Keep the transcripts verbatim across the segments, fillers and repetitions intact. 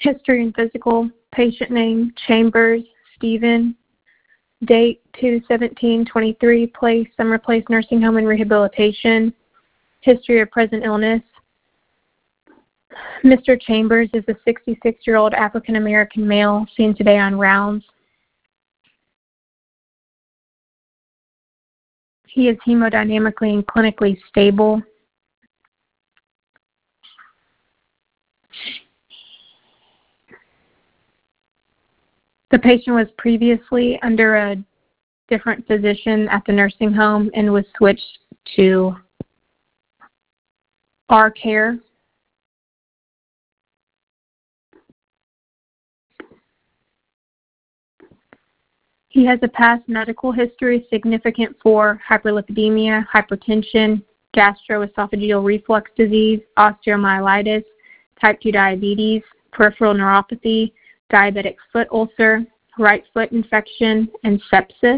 History and physical. Patient name, Chambers, Stephen. Date, two seventeen twenty-three. Place, Summer Place Nursing Home and Rehabilitation. History of present illness. Mister Chambers is a sixty-six-year-old African-American male seen today on rounds. He is hemodynamically and clinically stable. The patient was previously under a different physician at the nursing home and was switched to our care. He has a past medical history significant for hyperlipidemia, hypertension, gastroesophageal reflux disease, osteomyelitis, type two diabetes, peripheral neuropathy, diabetic foot ulcer, right foot infection, and sepsis.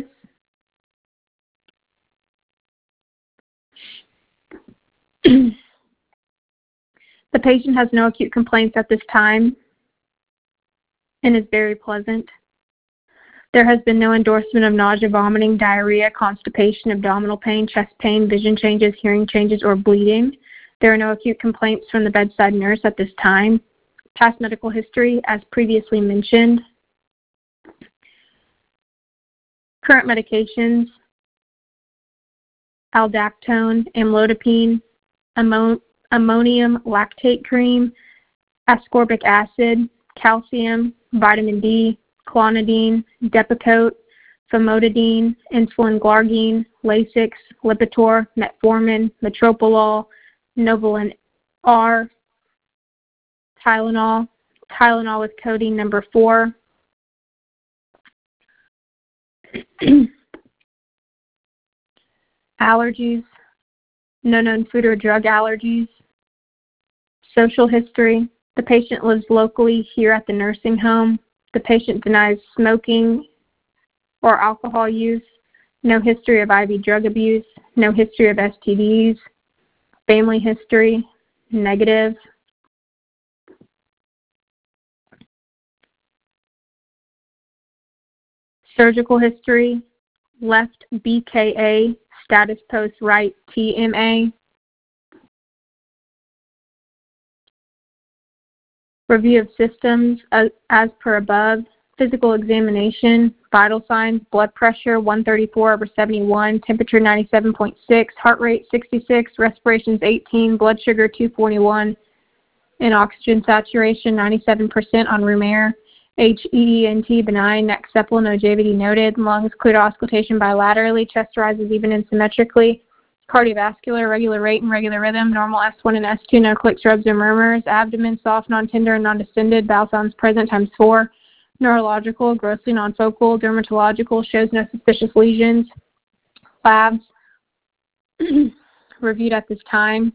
The patient has no acute complaints at this time and is very pleasant. There has been no endorsement of nausea, vomiting, diarrhea, constipation, abdominal pain, chest pain, vision changes, hearing changes, or bleeding. There are no acute complaints from the bedside nurse at this time. Past medical history, as previously mentioned. Current medications, aldactone, amlodipine, ammo ammonium lactate cream, ascorbic acid, calcium, vitamin D, clonidine, Depakote, famotidine, insulin glargine, Lasix, Lipitor, metformin, metoprolol, Novolin R, Tylenol, Tylenol with codeine number four. Allergies, no known food or drug allergies. Social history, the patient lives locally here at the nursing home. The patient denies smoking or alcohol use. No history of I V drug abuse. No history of S T Ds. Family history, negative. Surgical history, left B K A, status post right T M A. Review of systems as, as per above. Physical examination, vital signs, blood pressure one thirty-four over seventy-one, temperature ninety-seven point six, heart rate sixty-six, respirations eighteen, blood sugar two forty-one, and oxygen saturation ninety-seven percent on room air. H E E N T benign, neck supple, no J V D noted, lungs clear to auscultation bilaterally, chest rises even and symmetrically, cardiovascular, regular rate and regular rhythm, normal S one and S two, no clicks, rubs, or murmurs, abdomen soft, non-tender, and non-distended, bowel sounds present times four, neurological, grossly non-focal, dermatological, shows no suspicious lesions, labs reviewed at this time.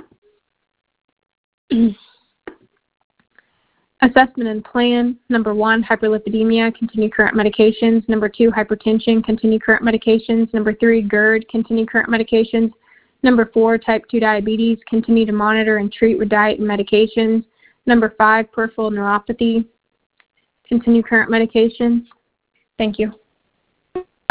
Assessment and plan. Number one, hyperlipidemia, continue current medications. Number two, hypertension, continue current medications. Number three, GERD, continue current medications. Number four, type two diabetes, continue to monitor and treat with diet and medications. Number five, peripheral neuropathy, continue current medications. Thank you.